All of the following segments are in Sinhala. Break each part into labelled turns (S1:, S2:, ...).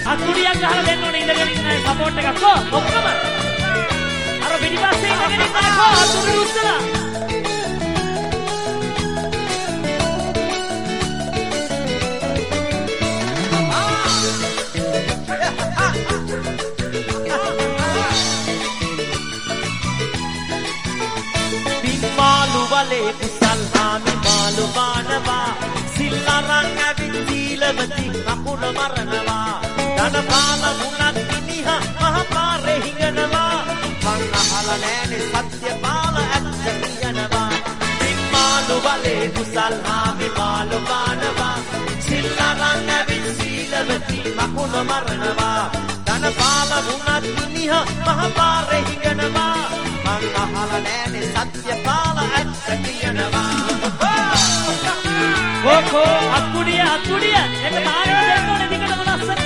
S1: අකුඩියක් ගහලා දෙන්න ඕනේ ඉඳගෙන ඉන්න අය සපෝට් එකක් කො ඔක්කොම අර පිටිපස්සේ ඉඳගෙන ඉන්න අය කො අතුරු උස්සලා
S2: මාළු වලේ කුසල් හාමි මාළු බානවා සිල්ලරන් ඇවිත් සීලවති අකුණ මරනවා ධනපාල මුණත් මිනිහා මහ පාරේ හිඟනවා මං අහලා නෑනේ සත්‍ය පාල ඇත්ත කියනවා මාළු වලේ කුසල් හාමි මාළු බානවා සිල්ලරන් ඇවිත් සීලවති අකුණ මරනවා ධනපාල මුණත් මිනිහා මහ පාරේ හිඟනවා මං අහලා නෑනේ සත්‍ය පාල ඇත්ත කියනවා
S1: කොකෝ අකුඩිය එක තාරෙට දෙන්න ඕනේ දිගටම ලස්සනට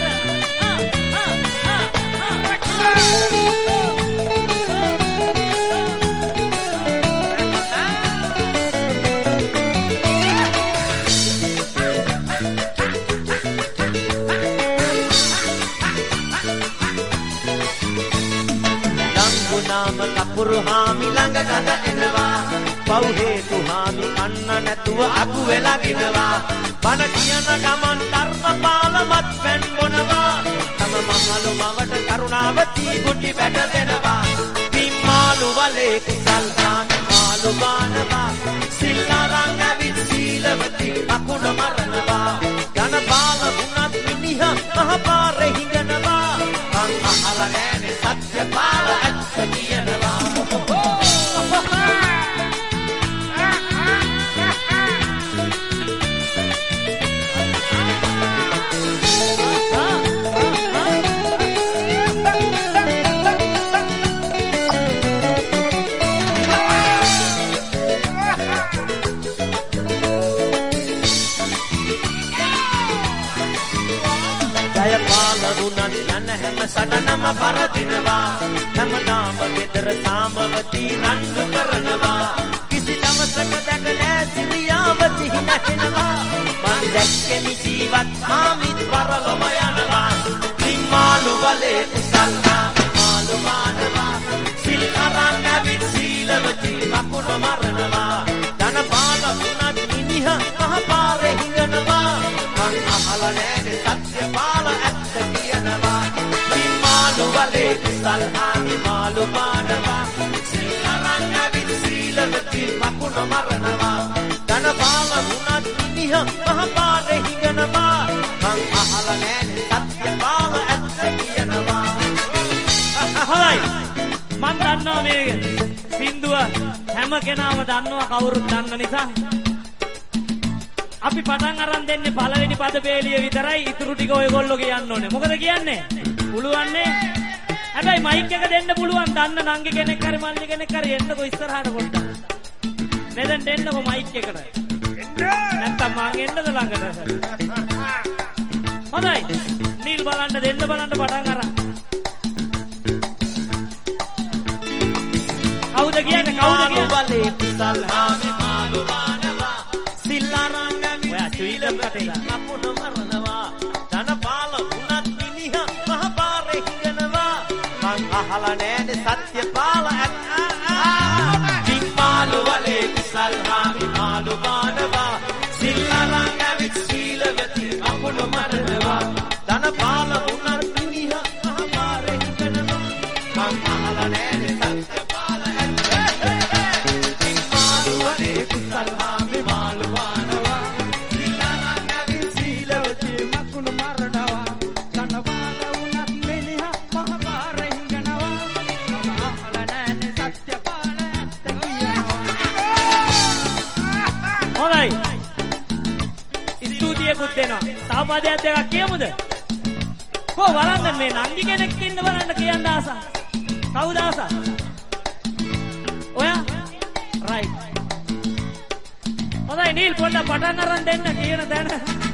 S2: නාම කපුරු හාමි ළඟ ගඳ එනවා පව් හේතු හාමි අන්න නැතුව අකු වෙලා ගිනවා බන කියන ගමන් ධර්මපාල මත් පැන් බොනවා තම මහලු මවට කරුණාවති ගුටි බැට දෙනවා පිම්මාලු වලේ කුසල් හාමි මාලු බානවා සිල්ලාරං ඇවිත් සීලවති අකුණ මරනවා ධනපාල වුණත් මිනිහා මහ පාරේ හිඟනවා මං අහලා නෑනේ සත්‍ය පාල සටනම පරදිනවා හැමදාම ගෙදර සාමවති රණ්ඩු කරනවා කිසි දවසක දැක නෑ සිරියාවති නැහෙනවා මං දැක්කෙමි ජීවත් මාමිත් පරලොව යනවා නිම්මාලු වලේ කුසල් මාලු මානවා සිල් අරන් ඇවිත් සීලවති අකුණ මරනවා ධනපාල වුණත් මිනිහා මහ පාරේ හිඟනවා මං අහලා නෑනේ සත්‍ය පාල ඇත්ත කියනවා වලේ කුසල් හාමි මාළු බානවා සිල්ලරන් ඇවිත් සීලවති අකුණ මරනවා ධනපාල වුණත් මිනිහා මහ පාරේ හිඟනවා මං අහලා නෑනේ සත්‍ය පාල ඇත්ත කියනවා
S1: හොඳයි මම දන්නවා මේ සින්දුව හැම කෙනාම දන්නවා කවුරුත් දන්න නිසා අපි පටන් අරන් දෙන්නේ පළවෙනි පද පේලිය විතරයි ඉතුරු ටික ඔයගොල්ලෝ කියන්න ඕනේ මොකද කියන්නේ පුළුවන්නේ හැබැයි මයික් එක දෙන්න පුළුවන් දන්න නංගි කෙනෙක් හරි මල්ලි කෙනෙක් හරි එන්නකෝ ඉස්සරහට පොඩ්ඩක් මෙතෙන්ට එන්නකෝ මයික් එකට නැත්තම් මං එන්නද ළඟට හොඳයි නිල් බලන්න දෙන්න පටන් අරන් කවුද කියන්නේ
S2: වලේ කුසල් හාමි මාළු බානවා සිල්ලරන් ඇවිත් සීලවති අකුණ මරනවා ධනපාල වුණත් මිනිහා මහ පාරේ හිඟනවා මං අහලා නෑනේ සත්‍ය පාල පිම්මාලු වලේ කුසල් හාමි මාළු බානවා සිල්ලරන් ඇවිත් සීලවති අකුණ මරනවා ධනපාල වුණත් මිනිහා මහ පාරේ හිඟනවා මං අහලා නෑනේ සත්‍ය පාල පිම්මාලු වලේ කුසල් හාමි මාළු බානවා සිල්ලරන් ඇවිත් සීලවති අකුණ මරනවා ධනපාල වුණත් මිනිහා මහ පාරේ හිඟනවා මම අහලා නෑනේ සත්‍ය පාල ඇත්ත කියනවා
S1: හොඳයි ස්තුතියකුත් දෙනවා තව පදයක් දෙකක් කියමුද කො බලන්න මේ නංගි කෙනෙක් ඉන්න බලන්න කියන්න ආස කවුද ආස ඔයා රයිට් හොඳයි නීල් පොඩ්ඩක් පටන් අරන් දෙන්න කියන තැන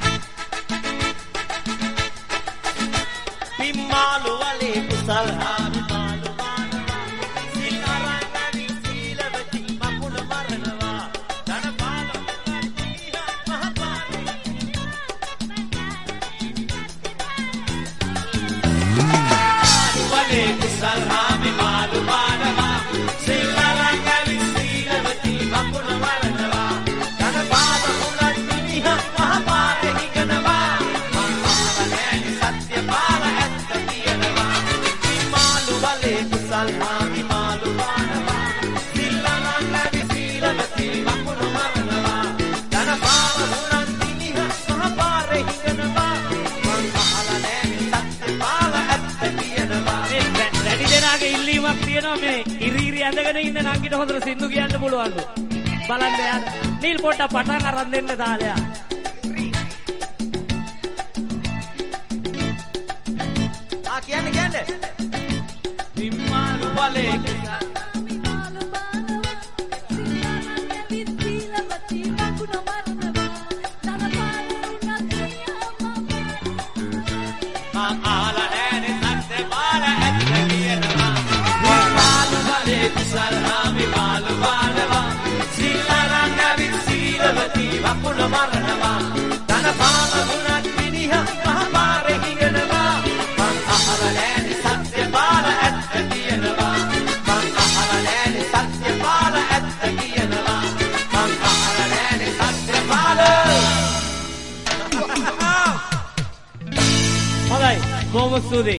S2: පිම්මාලු වලේ කුසල් හාමි මාළු බානවා සිල්ලරන් ඇවිත් සීලවති අකුණ මරනවා ධනපාල වුණත් මිනිහා මහ පාරේ
S1: ඉල්ලුමක් තියෙනවා මේ ඉරිරි ඇඳගෙන ඉන්න නංගිට හොඳට සින්දු කියන්න පුළුවන්ලු. බලන්න යාර. නිල් පොට්ට පටන් අරන් දෙන්න තාලයා.
S2: කියන්න. නිම්මාලු බලේ
S1: හොඳයි බොහොම ස්තුතියි